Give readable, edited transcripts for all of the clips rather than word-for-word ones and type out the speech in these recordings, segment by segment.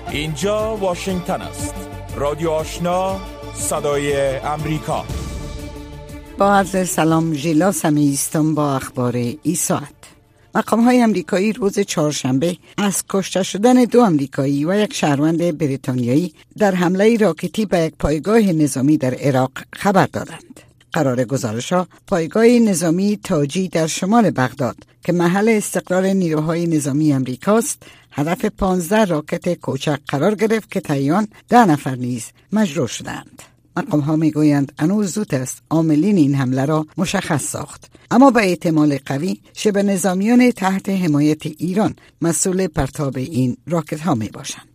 اینجا واشنگتن است. رادیو آشنا، صدای امریکا. با عرض سلام، ژیلا سمیستم با اخبار این ساعت. مقام‌های امریکایی روز چهارشنبه از کشته شدن 2 امریکایی و 1 شهروند بریتانیایی در حمله راکتی به یک پایگاه نظامی در عراق خبر دادند. قرار گزارش‌ها پایگاه نظامی تاجی در شمال بغداد که محل استقرار نیروهای نظامی امریکاست، هدف 15 راکت کوچک قرار گرفت که طیان 10 نفر نیز مجروح شدند. مقام‌ها میگویند هنوز زود است عاملین این حمله را مشخص ساخت، اما به احتمال قوی شبه نظامیان تحت حمایت ایران مسئول پرتاب این راکت ها می باشند.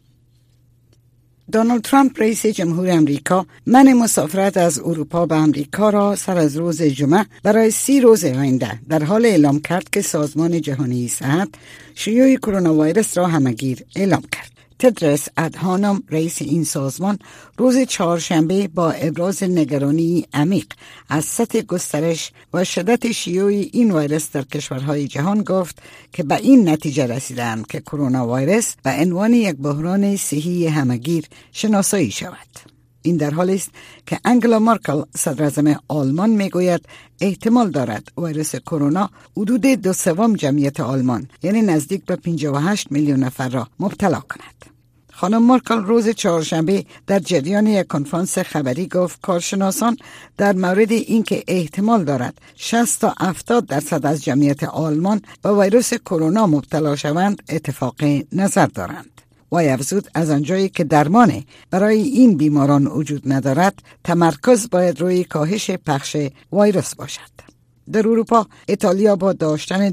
دونالد ترامپ رئیس جمهور امریکا منع مسافرت از اروپا به امریکا را سر از روز جمعه برای 30 روز آینده در حال اعلام کرد که سازمان جهانی صحت شیوع کرونا ویروس را همه‌گیر اعلام کرد. تدرس ادهانم رئیس این سازمان روز چهارشنبه با ابراز نگرانی عمیق از سطح گسترش و شدت شیوع این ویروس در کشورهای جهان گفت که به این نتیجه رسیدند که کرونا ویروس به عنوان یک بحران صحی همه‌گیر شناسایی شود. این در حالی است که انگلا مارکل صدراعظم آلمان میگوید احتمال دارد ویروس کرونا حدود 2/3 جمعیت آلمان یعنی نزدیک به 58 میلیون نفر را مبتلا کند. خانم مارکل روز چهارشنبه در جریان یک کنفرانس خبری گفت کارشناسان در مورد اینکه احتمال دارد 60 تا 70% از جمعیت آلمان به ویروس کرونا مبتلا شوند اتفاق نظر دارند. وی افزود از آنجایی که درمان برای این بیماران وجود ندارد، تمرکز باید روی کاهش پخش ویروس باشد. در اروپا، ایتالیا با داشتن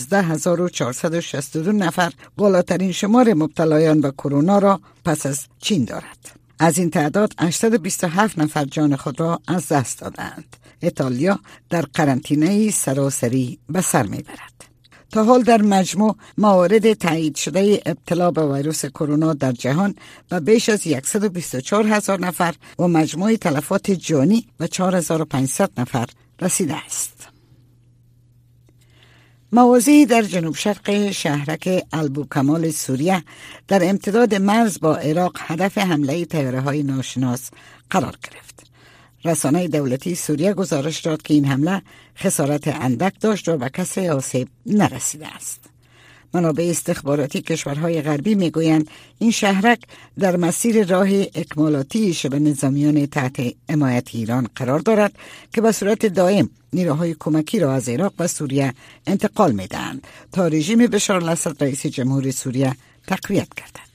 12462 نفر بالاترین شمار مبتلایان به کرونا را پس از چین دارد. از این تعداد 827 نفر جان خود را از دست دادند. ایتالیا در قرنطینه سراسری به سر میبرد. تا حال در مجموع موارد تایید شده ابتلا به ویروس کرونا در جهان به بیش از 124,000 نفر و مجموع تلفات جانی به 4500 نفر رسیده است. مواضعی در جنوب شرق شهرک البوکمال سوریه در امتداد مرز با عراق هدف حمله طیاره‌های ناشناس قرار گرفت. رسانه دولتی سوریه گزارش داد که این حمله خسارت اندک داشت و به کسی آسیب نرسیده است. منابع استخباراتی کشورهای غربی میگویند این شهرک در مسیر راه اکمالاتی شبه نظامیان تحت حمایت ایران قرار دارد که به صورت دائم نیروهای کمکی را از عراق و سوریه انتقال میدهند تا رژیم بشار الاسد رئیس جمهور سوریه تقویت گردد.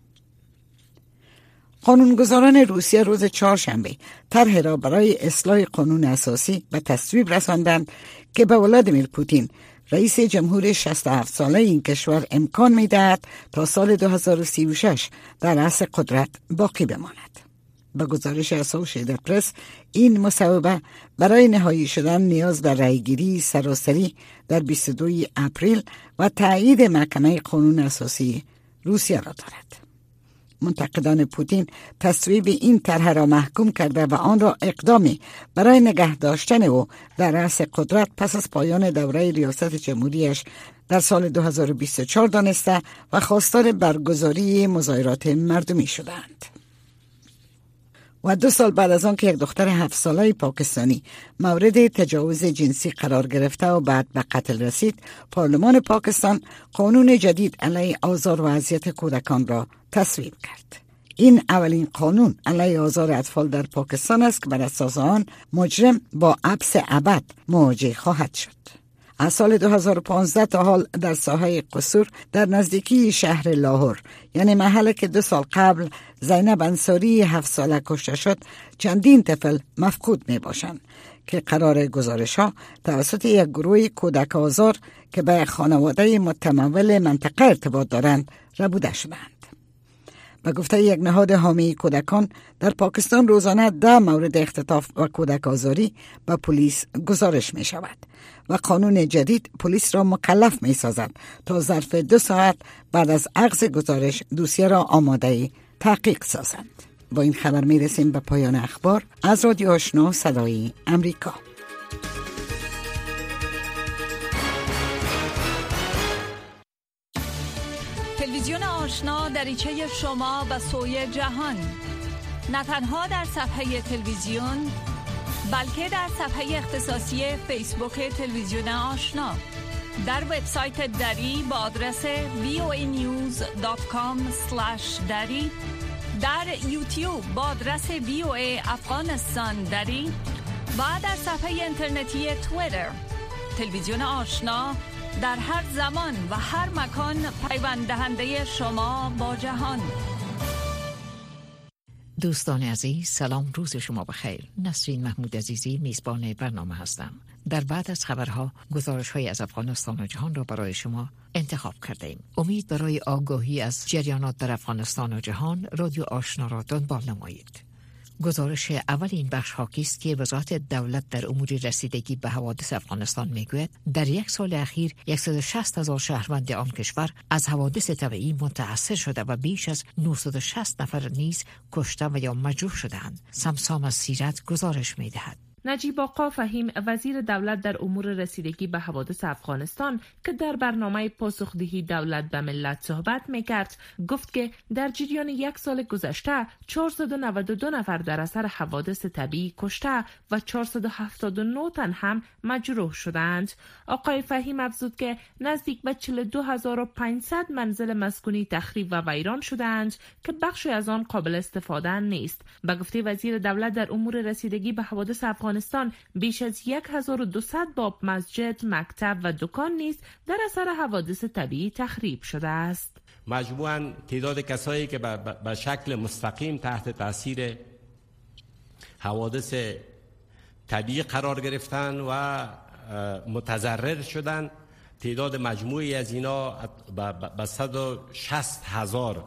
قانونگذاران روسیه روز چهارشنبه طرح را برای اصلاح قانون اساسی به تصویب رساندند که به ولادیمیر پوتین رئیس جمهور 67 ساله این کشور امکان می‌دهد تا سال 2036 در رأس قدرت باقی بماند. به گزارش اسوشییتد پرس، این مصوبه برای نهایی شدن نیاز به رأیگیری سراسری در 22 اپریل و تایید محکمه قانون اساسی روسیه را دارد. منتقدان پوتین تصویب این طرح را محکوم کرده و آن را اقدامی برای نگه داشتن او در رأس قدرت پس از پایان دوره ریاست جمهوریش در سال 2024 دانسته و خواستار برگزاری مظاهرات مردمی شدند. و 2 سال بعد از آن که یک دختر 7 ساله پاکستانی مورد تجاوز جنسی قرار گرفته و بعد به قتل رسید، پارلمان پاکستان قانون جدید علیه آزار و اذیت کودکان را تصویب کرد. این اولین قانون علیه آزار اطفال در پاکستان است که بر اساس آن مجرم با حبس ابد مواجه خواهد شد. از سال 2015 تا حال در ساحه قصور در نزدیکی شهر لاهور، یعنی محلی که 2 سال قبل زینب انصاری 7 ساله کشته شد، چندین طفل مفقود می باشند که قرار گزارش ها توسط یک گروه کودک آزار که به خانواده متمول منطقه ارتباط دارند ربوده شدند. به گفته یک نهاد حامی کودکان، در پاکستان روزانه 10 مورد اختطاف و کودک آزاری به پلیس گزارش می شود و قانون جدید پلیس را مکلف می سازد تا ظرف 2 ساعت بعد از اخذ گزارش دوسیه را آماده تحقیق سازند. با این خبر می رسیم به پایان اخبار از رادیو آشنا صدای امریکا. تلویزیون آشنا دریچه شما به سوی جهان، نه تنها در صفحه تلویزیون بلکه در صفحه اختصاصی فیسبوک تلویزیون آشنا، در وبسایت دری با آدرس voanews.com/dari، در یوتیوب با آدرس VOA افغانستان دری و در صفحه اینترنتی توییتر. تلویزیون آشنا در هر زمان و هر مکان پیوند دهنده شما با جهان. دوستان عزیز، سلام، روز شما بخیر. نسرین محمود عزیزی میزبان برنامه هستم. در بعد از خبرها گزارش‌های از افغانستان و جهان را برای شما انتخاب کردیم. امید برای آگاهی از جریانات در افغانستان و جهان، رادیو آشنا را دنبال نمایید. گزارش اول این بخش حاکی است که وزارت دولت در امور رسیدگی به حوادث افغانستان میگوید در یک سال اخیر 160,000 شهروند آن کشور از حوادث طبیعی متأثر شده و بیش از 960 نفر نیز کشته و یا مجروح شدند. سمسام از سیرت گزارش میدهد. نجیب آقا فهیم، وزیر دولت در امور رسیدگی به حوادث افغانستان که در برنامه پاسخدهی دولت به ملت صحبت میکرد، گفت که در جریان یک سال گذشته 492 نفر در اثر حوادث طبیعی کشته و 479 تن هم مجروح شدند. آقای فهیم افزود که نزدیک به 42500 منزل مسکونی تخریب و ویران شدند که بخشی از آن قابل استفاده نیست. به گفته وزیر دولت در امور رسیدگی به حوادث افغانستان، بیش از 1200 باب مسجد، مکتب و دکان نیز در اثر حوادث طبیعی تخریب شده است. مجموعاً تعداد کسایی که به شکل مستقیم تحت تاثیر حوادث طبیعی قرار گرفتن و متضرر شدن، تعداد مجموعی از اینا به 160,000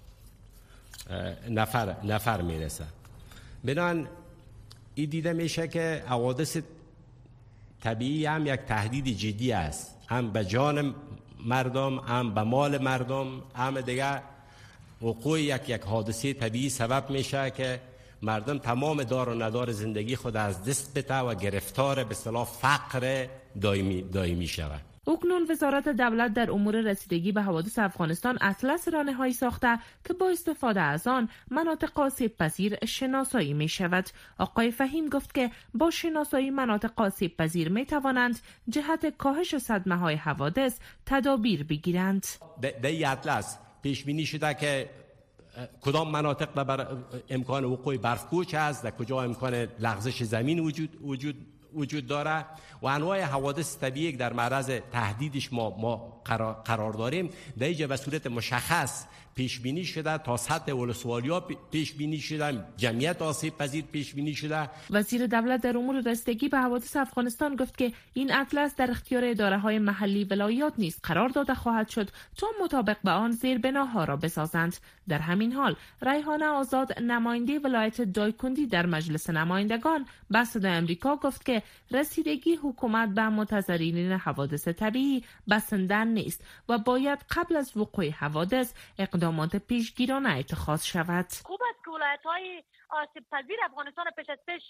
نفر میرسه. بنابراین این دیده میشه که حوادث طبیعی هم یک تهدید جدی است، هم به جان مردم، هم به مال مردم، هم دیگه وقوع یک حادثه طبیعی سبب میشه که مردم تمام دار و ندار زندگی خود از دست بده و گرفتار به اصطلاح فقر دائمی شود. اکنون وزارت دولت در امور رسیدگی به حوادث افغانستان اطلس رانه‌هایی ساخته که با استفاده از آن مناطق آسیب‌پذیر شناسایی می شود. آقای فهیم گفت که با شناسایی مناطق آسیب‌پذیر می توانند جهت کاهش صدمه‌های حوادث تدابیر بگیرند. در این اطلس پیش بینی شده که کدام مناطق امکان وقوع برف‌کوچ است، در کجا امکان لغزش زمین وجود داره و انواع حوادث طبیعی که در معرض تهدیدش ما قرار داریم در اینجا به صورت مشخص پیش بینی شده، تا سطح ولسوالی‌ها پیش بینی شده، جمعیت آسیب پذیر پیش بینی شده. وزیر دولت در امور رسیدگی به حوادث افغانستان گفت که این اطلس در اختیار اداره‌های محلی ولایات نیز قرار داده خواهد شد تا مطابق به آن زیربناها را بسازند. در همین حال ریحانه آزاد، نماینده ولایت دایکندی در مجلس نمایندگان به صدای آمریکا گفت که رسیدگی حکومت به متضررین حوادث طبیعی بسنده نیست و باید قبل از وقوع حوادث اقدامات پیشگیرانه اتخاذ شود. خوب است که ولایت‌های آسیب پذیر افغانستان پیش از پیش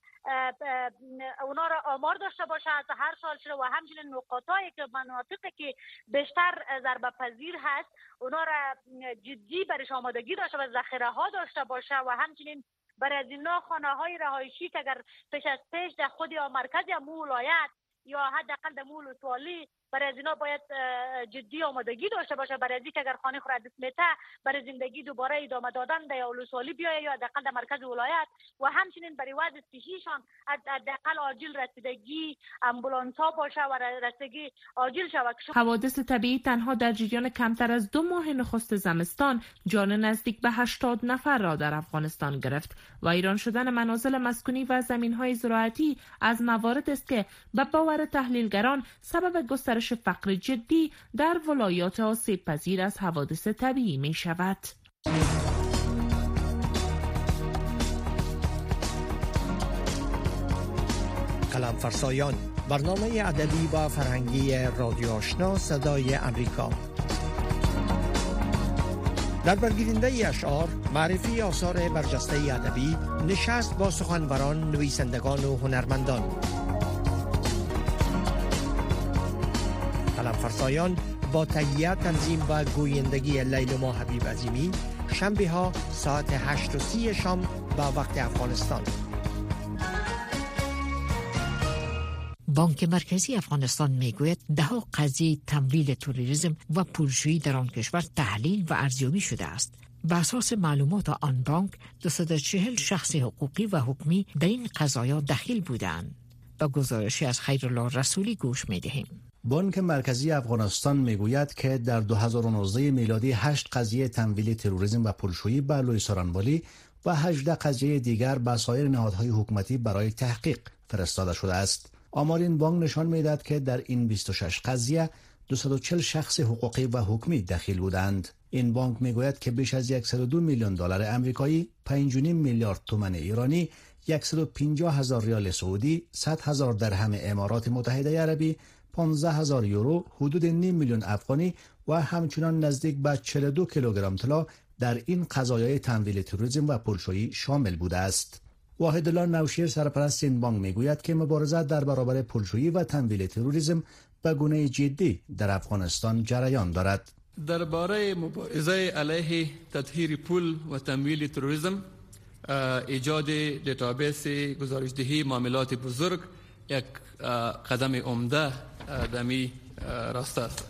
اونا را آمار داشته باشه از هر سال شده و همچنین نقاطایی که مناطقی که بیشتر ضربه پذیر هست اونا را جدی برش آمادگی داشته و ذخیره ها داشته باشه و همچنین برای از اینا خانه‌های رهایشی که اگر پیش از پیش در خود یا مرکز یا ولایت یا حداقل در ولسوالی برای از اینا باید جدی آمادگی داشته باشه، برای از اینکه اگر خانه خود دست میته برای زندگی دوباره ادامه دادن در ولسوالی بیاید یا حداقل در مرکز ولایت و همچنین برای وضع صحیشان حداقل عاجل رسیدگی آمبولانس‌ها باشه و رسیدگی عاجل شود. حوادث طبیعی تنها در جریان کمتر از 2 ماه نخست زمستان جان نزدیک به 80 نفر را در افغانستان گرفت و ویران شدن منازل مسکونی و زمین‌های زراعتی از موارد است که به باور تحلیلگران سبب گسترش فقر جدی در ولایات آسیب پذیر از حوادث طبیعی می شود. قلم فرسایان، برنامه ادبی و فرهنگی رادیو آشنا صدای امریکا. در برگیرنده اشعار، معرفی آثار برجسته ادبی، نشست با سخنوران، نویسندگان و هنرمندان. قلم فرسایان با تهیه تنظیم و گویندگی لیلما حبیب عظیمی، شنبه ها ساعت 8:30 شام با وقت افغانستان. بانک مرکزی افغانستان میگوید 10 قضیه تمویل تروریسم و پولشویی در آن کشور تحلیل و ارزیابی شده است. بر اساس معلومات آن بانک 240 شخص حقوقی و حکمی در این قضایا دخیل بودند. با گزارشی از خیرالله رسولی گوش می‌دهیم. بانک مرکزی افغانستان میگوید که در 2019 میلادی 8 قضیه تمویل تروریسم و پولشویی بر لوی سارانوالی و 18 قضیه دیگر به سایر نهادهای حکومتی برای تحقیق فرستاده شده است. آمار این بانک نشان می‌دهد که در این 26 قضیه 240 شخص حقوقی و حکمی دخیل بودند. این بانک میگوید که بیش از 102 میلیون دلار آمریکایی، 5.5 میلیارد تومان ایرانی، 150,000 ریال سعودی، 100,000 درهم امارات متحده عربی، 15,000 یورو، حدود 9 میلیون افغانی و همچنان نزدیک به 42 کیلوگرم طلا در این قضایای تمویل تروریسم و پولشویی شامل بوده است. واحدالله نوشیر سرپرست این بانک میگوید که مبارزه در برابر پولشویی و تمویل تروریسم به گونه جدی در افغانستان جریان دارد. درباره مبارزه علیه تطهیر پول و تمویل تروریسم، ایجاد دیتابیس گزارشدهی معاملات بزرگ یک قدم عمده در می راسته است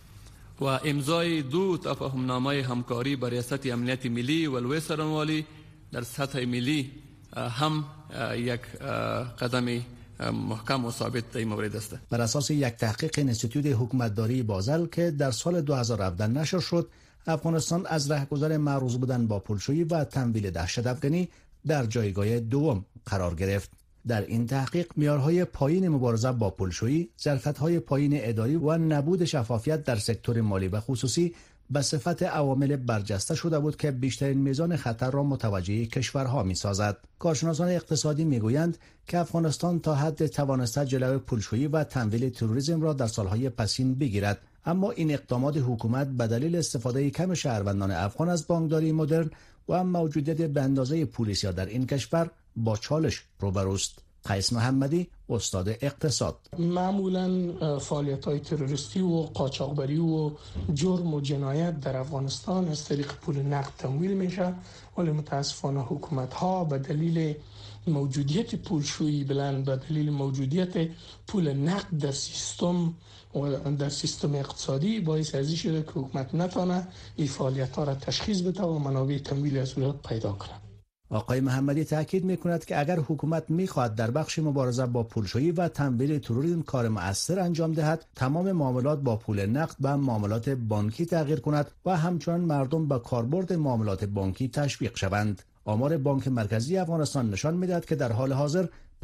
و امضای 2 تفاهمنامه همکاری با ریاست امنیت ملی و لوی سارانوالی در سطح ملی هم یک قدم محکم و ثابت در این مورد است. بر اساس یک تحقیق انستیتوت حکومتداری بازل که در سال 2017 نشر شد، افغانستان از رهگذر معروض بودن با پولشویی و تمویل دهشت‌افکنی در جایگاه دوم قرار گرفت. در این تحقیق معیارهای پایین مبارزه با پولشویی، ظرفیت‌های پایین اداری و نبود شفافیت در سکتور مالی و خصوصی به صفت عوامل برجسته شده بود که بیشترین میزان خطر را متوجه کشورها می‌سازد. کارشناسان اقتصادی می‌گویند که افغانستان تا حد توانسته جلوی پولشویی و تمویل تروریسم را در سالهای پسین بگیرد، اما این اقدامات حکومت به دلیل استفاده کم شهروندان افغان از بانکداری مدرن و موجودیت به اندازه پلیسیا در این کشور با چالش روبروست. قیس محمدی، استاد اقتصاد: معمولا فعالیت‌های تروریستی و قاچاقبری و جرم و جنایت در افغانستان از طریق پول نقد تمویل میشه، ولی متاسفانه حکومت‌ها به دلیل موجودیت پولشویی بلند، به دلیل موجودیت پول نقد در سیستم و در سیستم اقتصادی باعث ازی شده که حکومت نتونه این فعالیت‌ها را تشخیص بده و منابع تمویل از اون پیدا کنه. آقای محمدی تاکید می‌کند که اگر حکومت می‌خواهد در بخش مبارزه با پولشویی و تمویل تروریسم کار مؤثر انجام دهد، تمام معاملات با پول نقد به معاملات بانکی تغییر کند و همچنان مردم به کاربرد معاملات بانکی تشویق شوند. آمار بانک مرکزی افغانستان نشان می‌دهد که در حال حاضر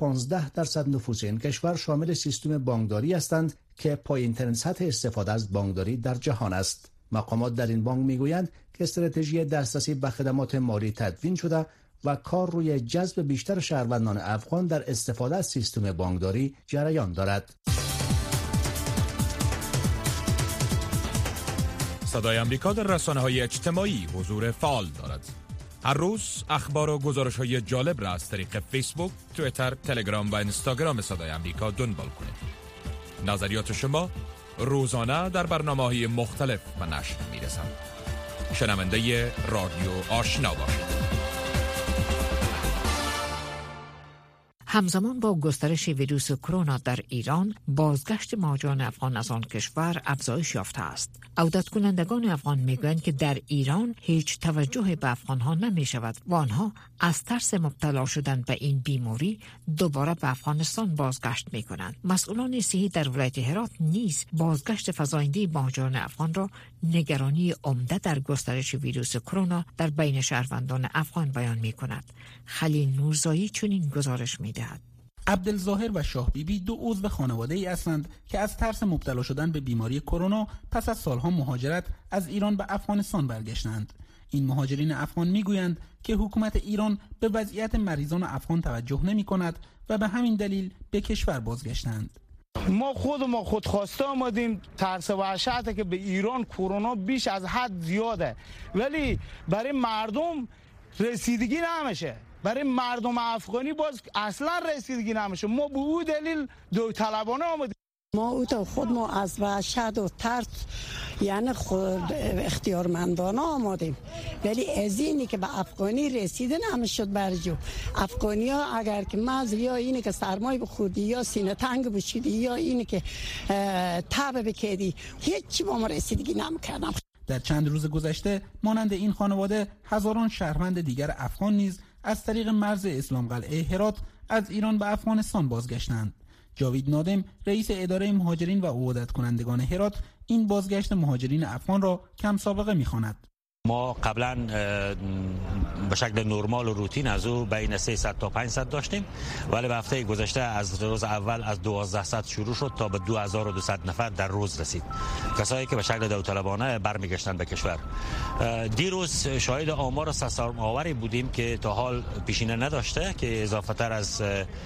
15% نفوس این کشور شامل سیستم بانکداری هستند که پایین‌ترین سطح استفاده از بانکداری در جهان است. مقامات در این بانک می‌گویند که استراتژی دسترسی به خدمات مالی تدوین شده و کار روی جذب بیشتر شهروندان افغان در استفاده از سیستم بانکداری جریان دارد. صدای آمریکا در رسانه‌های اجتماعی حضور فعال دارد. هر روز اخبار و گزارش‌های جالب را از طریق فیسبوک، توییتر، تلگرام و اینستاگرام صدای آمریکا دنبال کنید. نظریات شما روزانه در برنامه‌های مختلف به نشر می‌رسند. شنونده رادیو آشنا باشید. همزمان با گسترش ویروس کرونا در ایران، بازگشت مهاجران افغان از آن کشور افزایش یافته است. عودت کنندگان افغان میگویند که در ایران هیچ توجه به افغانها نمی شود و آنها از ترس مبتلا شدن به این بیماری دوباره به افغانستان بازگشت می کنند. مسئولان صحی در ولایت هرات نیز بازگشت فزاینده مهاجران افغان را نگرانی عمده در گسترش ویروس کرونا در بین شهروندان افغان بیان می کند. خلیل نورزایی چنین گزارش می دهد. عبدالظاهر و شاه بیبی دو عضو خانواده ای هستند که از ترس مبتلا شدن به بیماری کرونا پس از سالها مهاجرت از ایران به افغانستان برگشتند. این مهاجرین افغان میگویند که حکومت ایران به وضعیت مریضان افغان توجه نمی کند و به همین دلیل به کشور بازگشتند. ما خودخواسته آمدیم، ترس و وحشت که به ایران کرونا بیش از حد زیاده، ولی برای مردم رسیدگی نمیشه. برای مردم افغانی باز اصلا رسیدگی نمیشه. ما به او دلیل داوطلبانه آمدیم. ما او تا خود ما از وحشت و ترس یعنی خود اختیارمندانه آمادیم، ولی از اینی که به افغانی رسیدن همه شد برجو. افغانی ها اگر که مز یا اینی که سرمای بخوردی یا سینه تنگ بشیدی یا اینی که تب بکردی هیچی با ما رسیدگی نمیکردم. در چند روز گذشته مانند این خانواده هزاران شهروند دیگر افغان نیز از طریق مرز اسلام قلعه هرات از ایران به افغانستان بازگشتند. جاوید نادم رئیس اداره مهاجرین و عودت کنندگان هرات این بازگشت مهاجرین افغان را کم سابقه می‌خواند. ما قبلا به شکل نرمال و روتین از او بین 300 تا 500 داشتیم، ولی به هفته گذشته از روز اول از 1200 شروع شد تا به 2200 نفر در روز رسید، کسایی که به شکل داوطلبانه برمیگشتن به کشور. دیروز شاهد آمار سرسام‌آوری بودیم که تا حال پیشینه نداشته که اضافه تر از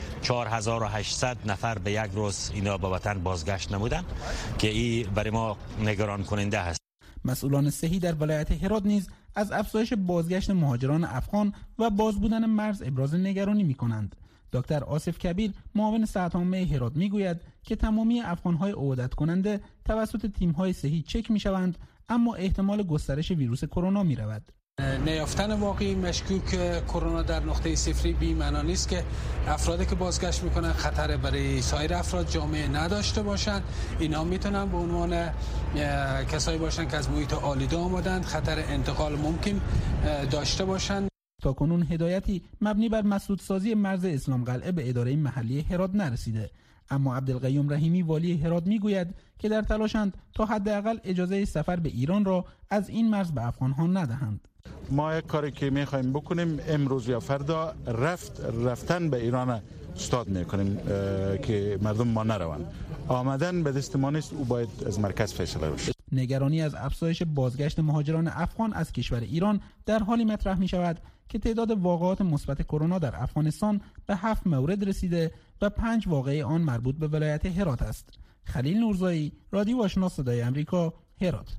4800 نفر به یک روز اینا به وطن بازگشت نمودن که این برای ما نگران کننده است. مسئولان صحی در ولایت هرات نیز از افزایش بازگشت مهاجران افغان و باز بودن مرز ابراز نگرانی می‌کنند. دکتر آصف کبیر معاون صحت عامه هرات میگوید که تمامی افغان‌های عودت کننده توسط تیم‌های صحی چک می‌شوند، اما احتمال گسترش ویروس کرونا می‌رود. نیافتن واقعی مشکوک کرونا در نقطه صفری بی معنا نیست که افرادی که بازگشت میکنن خطر برای سایر افراد جامعه نداشته باشند. اینا میتونن به عنوان کسایی باشن که از محیط آلوده آمدند، خطر انتقال ممکن داشته باشند. تاکنون هدایتی مبنی بر مسدودسازی مرز اسلام قلعه به اداره محلی هرات نرسیده، اما عبدالقیوم رحیمی والی هرات میگوید که در تلاشند تا حداقل اجازه سفر به ایران را از این مرز به افغان‌ها ندهند. ما یک کاری که میخوایم بکنیم امروز یا فردا رفتن به ایران استاد میکنیم که مردم ما نروند. آمدن به دست ما نیست، او باید از مرکز فیصله بشه. نگرانی از افزایش بازگشت مهاجران افغان از کشور ایران در حالی مطرح می شود که تعداد واقعات مثبت کرونا در افغانستان به 7 مورد رسیده و 5 واقعه آن مربوط به ولایت هرات است. خلیل نورزایی، رادیو آشنا صدای امریکا، هرات.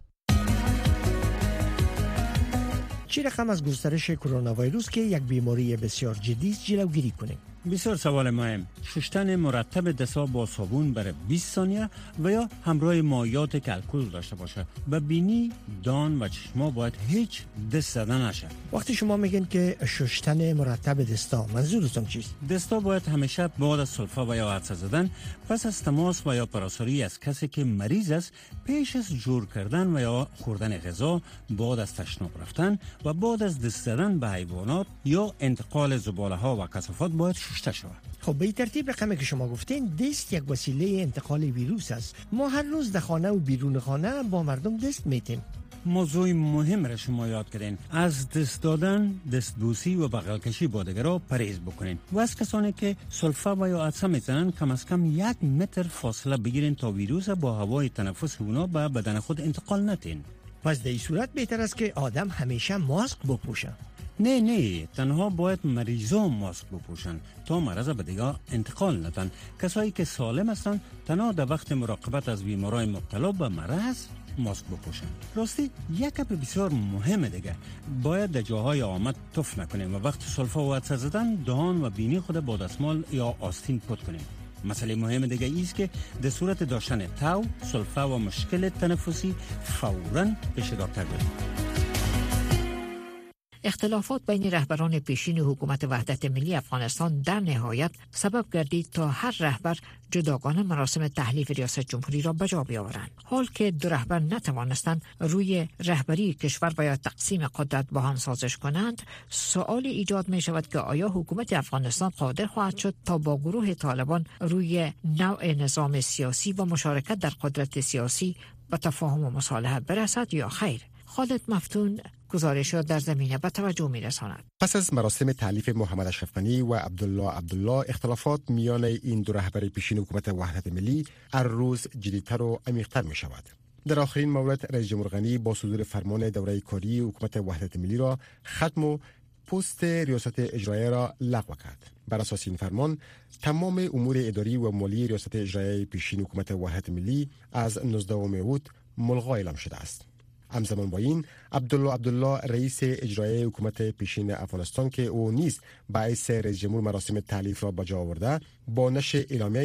چه رقم از گسترش کرونا ویروس که یک بیماری بسیار جدی است جلوگیری کنیم؟ بسیار سوال مهم. شستن مرتب دست‌ها با صابون برای 20 ثانیه و یا همراه مایعات که الکل داشته باشه. و بینی، دان و چشما باید هیچ دست زدن نشه. وقتی شما میگین که شستن مرتب دستا، منظورتون چیست؟ دستا باید همیشه بعد از سلفا و یا عطسه زدن، پس از تماس و یا پراساری از کسی که مریض است، پیش از جور کردن و یا خوردن غذا، بعد از تشناب رفتن و بعد از دست زدن به حیوانات یا انتقال زباله ها و کثافات باید شسته شود. خب به این ترتیب رقمی که شما گفتین دست یک وسیله انتقال ویروس است. ما هر روز در خانه و بیرون خانه با مردم دست میتیم. موضوع مهم را شما یاد کردین. از دست دادن، دستبوسی و بغل کشی با دیگران پرهیز بکنین و از کسانی که سلفا و یا عطسه میزنن کم از کم 1 متر فاصله بگیرین تا ویروس با هوای تنفس اونا به بدن خود انتقال ندین. پس در این صورت بهتر است که آدم همیشه ماسک بپوشه. نه تنها باید مریضان ماسک بپوشن تا مرض به دیگه انتقال ندن. کسایی که سالم هستن تنها در وقت مراقبت از بیمارای مبتلا به مرض ماسک بپوشن. راستی یک گپ بسیار مهمه دیگه، باید در جاهای آمد تف نکنیم و وقت سلفا و عطسه زدن دهان و بینی خود با دستمال یا آستین پاک کنیم. مسئله مهم دیگه ایست که در صورت داشتن تاو، سلفا و مشکل تنفسی فوراً پیش دکتر بریم. اختلافات بین رهبران پیشین حکومت وحدت ملی افغانستان در نهایت سبب گردید تا هر رهبر جداگانه مراسم تحلیف ریاست جمهوری را بجا بیاورند. حال که دو رهبر نتوانستند روی رهبری کشور و یا تقسیم قدرت با هم سازش کنند، سوالی ایجاد می شود که آیا حکومت افغانستان قادر خواهد شد تا با گروه طالبان روی نوع نظام سیاسی و مشارکت در قدرت سیاسی به تفاهم و مصالحه برسد یا خیر؟ خالد مفتون گزارش را در زمینه به توجه می‌رساند. پس از مراسم تألیف محمد اشرف غنی و عبدالله اختلافات میان این دو رهبر پیشین حکومت وحدت ملی هر روز جدیدتر و عمیق‌تر می‌شود. در آخرین مورد رئیس جمهور غنی با صدور فرمان دوره کاری حکومت وحدت ملی را ختم و پست ریاست اجرایی را لغو کرد. بر اساس این فرمان تمام امور اداری و مالی ریاست اجرایی پیشین حکومت وحدت ملی از 19 اوت ملغا اعلام شده است. همزمان با این عبدالله رئیس اجرایی حکومت پیشین افغانستان که او نیز باعث رئیس جمهور مراسم تألیف را بجا آورده با نشر اعلامیه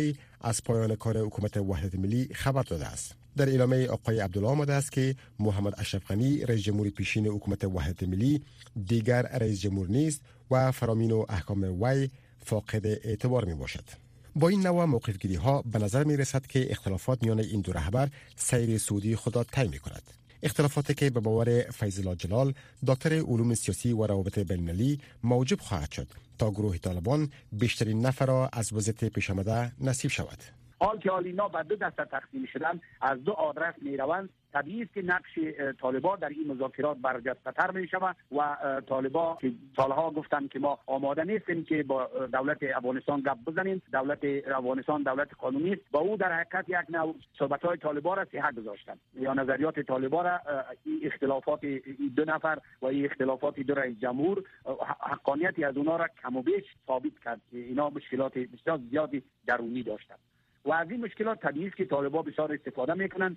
از پایان کار حکومت وحدت ملی خبر داده است. در اعلامیه آقای عبدالله آمده است که محمد اشرف غنی رئیس جمهور پیشین حکومت وحدت ملی دیگر رئیس جمهور نیست و فرامین و احکام وی فاقد اعتبار می باشد. با این نوع موقفگیری ها به نظر می رسد که اختلافات میان این دو رهبر سیر سعودی خود را طی می کند. اختلافاتی که به باور فیض الله جلال دکتر علوم سیاسی و روابط بین‌المللی موجب خواهد شد تا گروه طالبان بیشترین نفر را از وضعیت پیش آمده نصیب شود. حال که اینا به دو دسته تقسیم شدن، از دو آدرس می روند، طبیعی است که نقش طالبان در این مذاکرات برجسته‌تر می شود و طالبان که سالها گفتند که ما آماده نیستیم که با دولت افغانستان گپ بزنیم، دولت افغانستان دولت قانونی است، با او در حقیقت یک نوع صحبت‌های طالبان را صحت گذاشتند یا نظریات طالبان را. این اختلافات این دو نفر و این اختلافات دو رئیس جمهور حقانیتی از اونا را کم و بیش ثابت کرد که اینا مشکلات بسیار زیادی درونی داشتند و از این مشکلات طبیعی است که طالبان بسیار استفاده میکنند.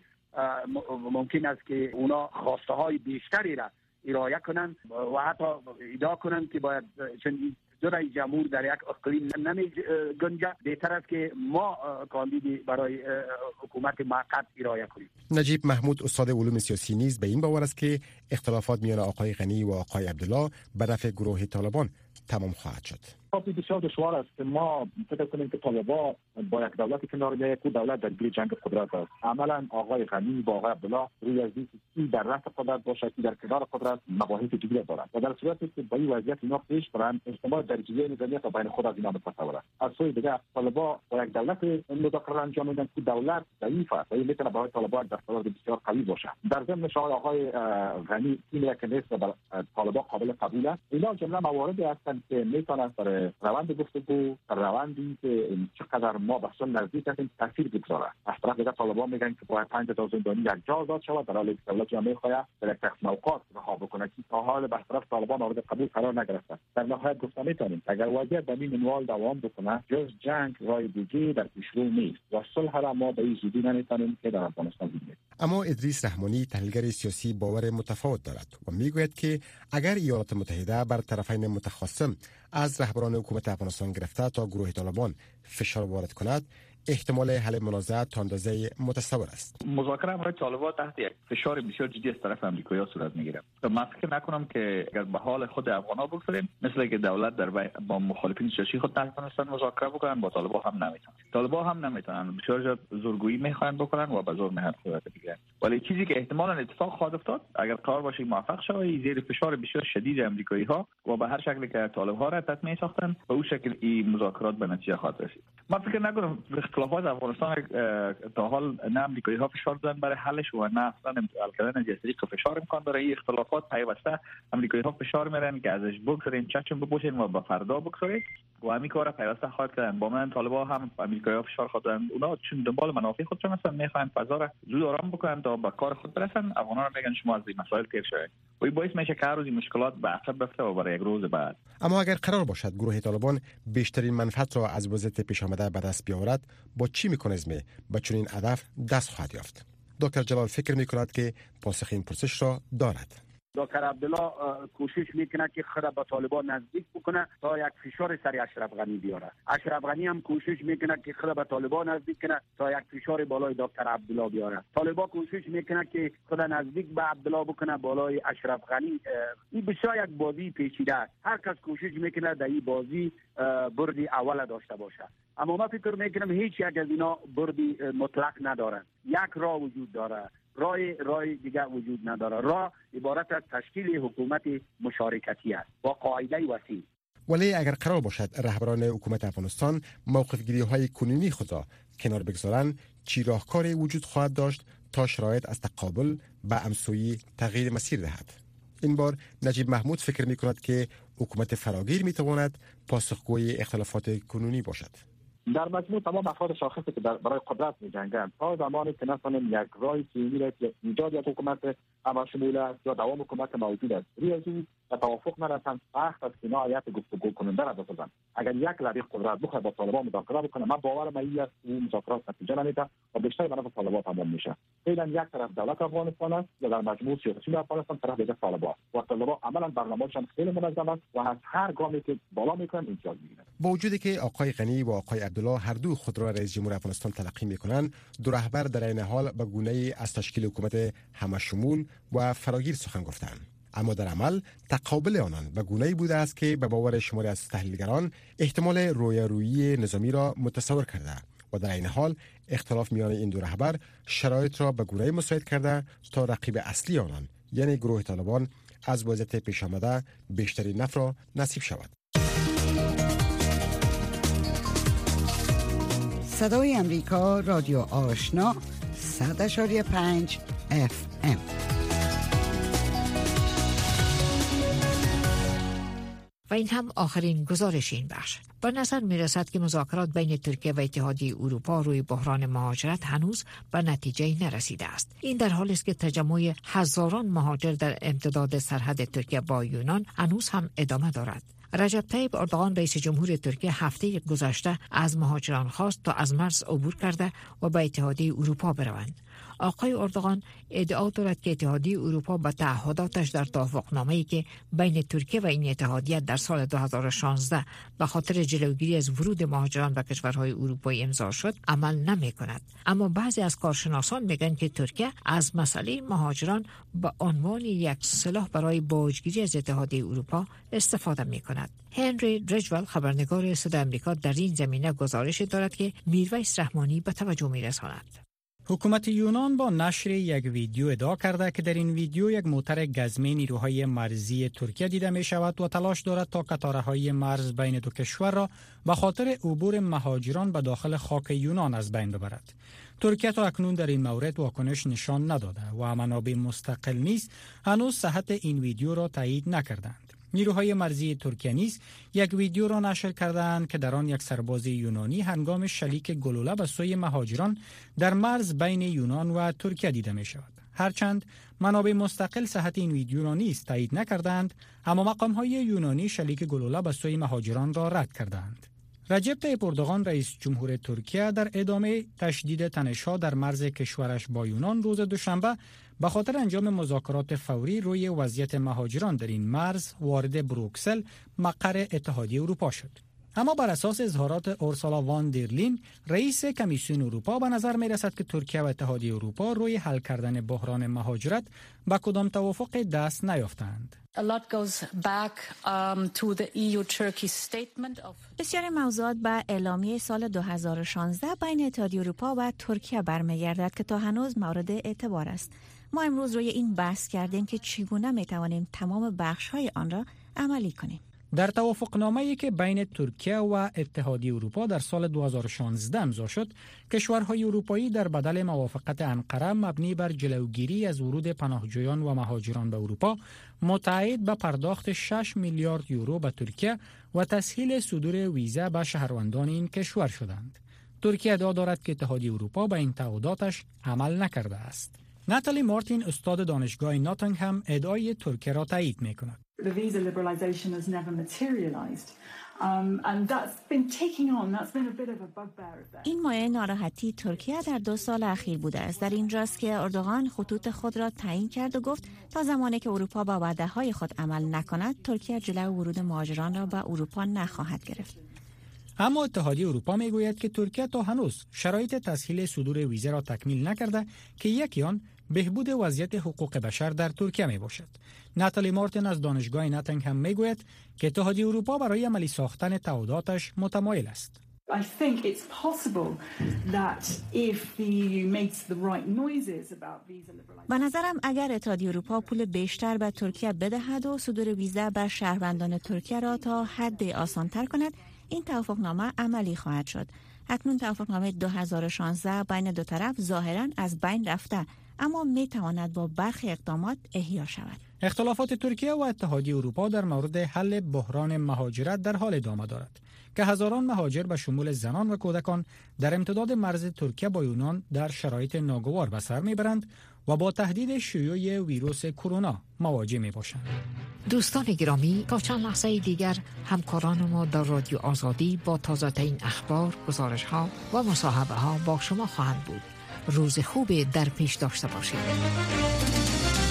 ممکن است که اونا خواسته های بیشتری را ارائه کنند و حتی ادعا کنند که باید چون دو رئیس جمهور در یک اقلیم نمی گنجد، بهتر است که ما کاندیدی برای حکومت موقت ارائه کنیم. نجیب محمود استاد علوم سیاسی نیز به این باور است که اختلافات میان آقای غنی و آقای عبدالله به نفع گروه طالبان تمام خواهد شد. بسیار دشوار است که ما فکر کنیم که طالبان با یک دولت کنار میآید که دولت در گیر جنگ قدرت است. عملا آقای غنی با آقای عبدالله روی از این در رأس قدرت باشد که در کنار قدرت مباحث جدی دارند و در صورتی که با این وضعیت اینا پیش برند احتمال درجه نظامیت بین خود از اینا متصور است. از سوی دیگر طالبان با یک دولت مذاکره انجام میدن که دولت ضعیف است و این میتونه برای طالبان دستاورد بسیار قوی باشد. در ضمن آقای غنی این یک نیست و طالبان قابل قبول است. اینا جمله مواردی هستند که میتونن در روند گفتگو، روندی که چقدر ما به صلح نزدیک هستیم تاثیر بگذاره. از طرف دیگر طالبان میگن که باید 5000 زندانی یک جا آزاد شود، در حالی که دولت جامعه خواهد در یک تقسیم اوقات رها بکنه که تا حال به طرف طالبان مورد قبول قرار نگرفته. در نهایت گفته میتونیم اگر وضعیت به این منوال دوام بکنه جز جنگ راه دیگه در پیشرو نیست و صلح را ما به این زودی نمیتونیم که در افغانستان ببینیم. اما ادریس رحمانی تحلیلگر سیاسی باور متفاوت دارد و میگوید که اگر ایالات متحده بر طرفین متخاصم از رهبران حکومت افغانستان گرفته تا گروه طالبان فشار وارد کند، احتمال حل منازعه تا اندازه متصور است. مذاکره برای طالبان تحت یک فشار بسیار جدی از طرف آمریکایی‌ها صورت میگیره. من فکر نکنم که اگر به حال خود افغان‌ها بگذاریم مثل که دولت با مخالفین سیاسی خود در افغانستان مذاکره بکنن، با طالبان هم نمیتونن. طالبان هم نمیتونن، بسیار زورگویی میخواهند بکنن و به زور میخواهند صورت بگیرن. ولی چیزی که احتمالاً اتفاق خواهد افتاد اگر قرار باشه موفق شود زیر فشار بسیار شدید آمریکایی‌ها و به هر شکلی که طالب‌ها را تطمیع ساختن به اون شکل این مذاکرات به نتیجه خواهد رسید. من فکر نکنم اختلافات افغانستان تا حال نه آمریکایی‌ها فشار دادن برای حلش و نه اصلا حل کردن از طریق فشار امکان داره. این اختلافات پیوسته آمریکایی‌ها فشار میارن که ازش بگذارین، چشم بپوشین و به فردا بگذارید و همین کارا پیوسته خواهد کردن. با من طالبان هم آمریکایی‌ها فشار خواهد دادن، اونا چون دنبال منافع خودشون هستن میخوان فضا را زود آرام بکنن تا به کار خود برسن. افغان‌ها میگن شما از این مسائل تیر شوید و این باعث میشه که هر روز مشکلات به عقب رفته و برای یک روز بعد. اما اگر قرار باشد گروه طالبان بیشترین منفعت را از وضعیت پیش آمده به دست بیاورد، با چی مکانیزم به چنین هدف دست خواهد یافت؟ دکتر جلال فکر می‌کند که پاسخ این پرسش را دارد. دکتر عبدالله کوشش میکنه که خود به طالبان نزدیک بکنه تا یک فشار سر اشرف غنی بیاره. اشرف غنی هم کوشش میکنه که خود به طالبان نزدیک کنه تا یک فشار بالای دکتر عبدالله بیاره. طالبان کوشش میکنه که خود نزدیک به عبدالله بکنه بالای اشرف غنی. این بسیار یک بازی پیچیده است. هر کس کوشش میکنه در این بازی بردی اول داشته باشه. اما من فکر میکنم هیچ یک از اینا بردی مطلق نداره. یک راه وجود داره، راه دیگه وجود نداره. راه عبارت از تشکیل حکومت مشارکتی است با قاعده وسیع. ولی اگر قرار باشد رهبران حکومت افغانستان موقف‌گیری‌های کنونی خود را کنار بگذارند، چی راهکاری وجود خواهد داشت تا شرایط از تقابل به همسویی تغییر مسیر دهد؟ این بار نجیب محمود فکر می‌کند که حکومت فراگیر می‌تواند پاسخگوی اختلافات کنونی باشد. در مجموع تمام افراد شاخصی که برای قدرت می‌جنگند تا زمانی که نتوانیم یک راه سیمی را که ایجاد یک حکومت همشمول است یا دوام حکومت موجود است روی از این توافق نرسند وقت است که هیئت گفتگو کننده را بسازند. اگر یک لبی قدرت بخواد با طالبان مذاکره بکنه، من باورم این است که مذاکرات نتیجه نمیده و بیشتر به نفع طالبان تمام میشه. فعلا یک طرف دولت افغانستان است یا در مجموع سیاسی افغانستان، طرف دیگه طالبان و طالبان عملا برنامه‌شان خیلی منظم است و از هر گامی که بالا میکنن امتیاز میگیرند. با وجودی که آقای غنی و آقای عبدالله هر دو خود را رئیس جمهور افغانستان تلقی میکنند، دو رهبر در این حال به گونه‌ای از تشکیل حکومت همشمول و فراگیر سخن گفتند. اما در عمل تقابل آنان به گونه‌ای بوده است که به باور شماری از تحلیلگران احتمال رویارویی نظامی را متصور کرده و در این حال اختلاف میان این دو رهبر شرایط را به گونه‌ای مساعد کرده تا رقیب اصلی آنان یعنی گروه طالبان از وضعیت پیش آمده بیشترین نفع را نصیب شود. صدای امریکا، رادیو آشنا، 100.5 FM. و این هم آخرین گزارش این بخش. به نظر می رسد که مذاکرات بین ترکیه و اتحادیه اروپا روی بحران مهاجرت هنوز به نتیجه نرسیده است. این در حالی است که تجمع هزاران مهاجر در امتداد سرحد ترکیه با یونان هنوز هم ادامه دارد. رجب طیب اردوغان رئیس جمهور ترکیه هفته گذشته از مهاجران خواست تا از مرز عبور کرده و به اتحادیه اروپا بروند. آقای اردوغان ادعا دارد که اتحادیه اروپا به تعهداتش در توافقنامه‌ای که بین ترکیه و این اتحادیه در سال 2016 به خاطر جلوگیری از ورود مهاجران به کشورهای اروپایی امضا شد عمل نمی‌کند. اما بعضی از کارشناسان میگن که ترکیه از مسئله مهاجران به عنوان یک سلاح برای باجگیری از اتحادیه اروپا استفاده می‌کند. هنری رجول خبرنگار صدای آمریکا در این زمینه گزارش دارد که میرویس رحمانی به توجه می‌رساند. حکومت یونان با نشر یک ویدیو ادعا کرده که در این ویدیو یک موتر گزمه نیروهای مرزی ترکیه دیده می شود و تلاش دارد تا قطارهای مرز بین دو کشور را به خاطر عبور مهاجران به داخل خاک یونان از بین ببرد. ترکیه تا اکنون در این مورد واکنش نشان نداده و منابع مستقل نیز هنوز صحت این ویدیو را تایید نکردند. نیروهای مرزی ترکیه نیز یک ویدیو را نشر کردند که در آن یک سرباز یونانی هنگام شلیک گلوله به سوی مهاجران در مرز بین یونان و ترکیه دیده می شود. هرچند منابع مستقل صحت این ویدیو را نیز تایید نکردند، اما مقام‌های یونانی شلیک گلوله به سوی مهاجران را رد کردند. رجب طیب اردوغان رئیس جمهور ترکیه در ادامه تشدید تنش‌ها در مرز کشورش با یونان روز دوشنبه به خاطر انجام مذاکرات فوری روی وضعیت مهاجران در این مرز وارد بروکسل مقر اتحادیه اروپا شد. اما بر اساس اظهارات اورسولا وان در لین رئیس کمیسیون اروپا به نظر می رسد که ترکیه و اتحادیه اروپا روی حل کردن بحران مهاجرت به کدام توافق دست نیافتند. بسیاری موضوعات به اعلامیه سال 2016 بین اتحادیه اروپا و ترکیه برمیگردد که تا هنوز مورد اعتبار است. ما امروز روی این بحث کردیم که چگونه می توانیم تمام بخش‌های آن را عملی کنیم. در توافقنامه‌ای که بین ترکیه و اتحادیه اروپا در سال 2016 امضا شد، کشورهای اروپایی در بدل موافقت انقره مبنی بر جلوگیری از ورود پناهجویان و مهاجران به اروپا متعهد به پرداخت 6 میلیارد یورو به ترکیه و تسهیل صدور ویزا به شهروندان این کشور شدند. ترکیه ادعا دارد که اتحادیه اروپا به این تعهداتش عمل نکرده است. ناتالی مارتین استاد دانشگاه ناتینگهام ادعای ترکیه را تایید می‌کند. The visa liberalization has never materialized. And that's been taking on, that's been a bit of a bugbear there. این مایه ناراحتی ترکیه در 2 سال اخیر بوده است. در اینجاست که اردوغان خطوط خود را تعیین کرد و گفت تا زمانی که اروپا با وعده‌های خود عمل نکند، ترکیه جلوی ورود مهاجران را به اروپا نخواهد گرفت. اما اتحادیه اروپا میگوید که ترکیه تا هنوز شرایط تسهیل صدور ویزا را تکمیل نکرده که یکی آن بهبود وضعیت حقوق بشر در ترکیه می باشد. ناتالی مارتین از دانشگاه ناتینگهام میگوید که اتحادیه اروپا برای عملی ساختن تعهداتش متمایل است. I think it's possible that if the EU makes the right noises about visa liberalization. به نظرم اگر اتحادیه اروپا پول بیشتر به ترکیه بدهد و صدور ویزا بر شهروندان ترکیه را تا حد آسان‌تر کند، این توافقنامه عملی خواهد شد. اکنون توافقنامه 2016 بین دو طرف ظاهراً از بین رفته، اما می تواند با برخی اقدامات احیا شود. اختلافات ترکیه و اتحادیه اروپا در مورد حل بحران مهاجرت در حال ادامه دارد که هزاران مهاجر به شمول زنان و کودکان در امتداد مرز ترکیه با یونان در شرایط ناگوار به سر میبرند و با تهدید شیوع ویروس کرونا مواجه می باشند. دوستان گرامی، تا چند لحظه دیگر همکاران ما در رادیو آزادی با تازه ترین اخبار، گزارش ها و مصاحبه ها با شما خواهند بود. روز خوب در پیش داشته باشید.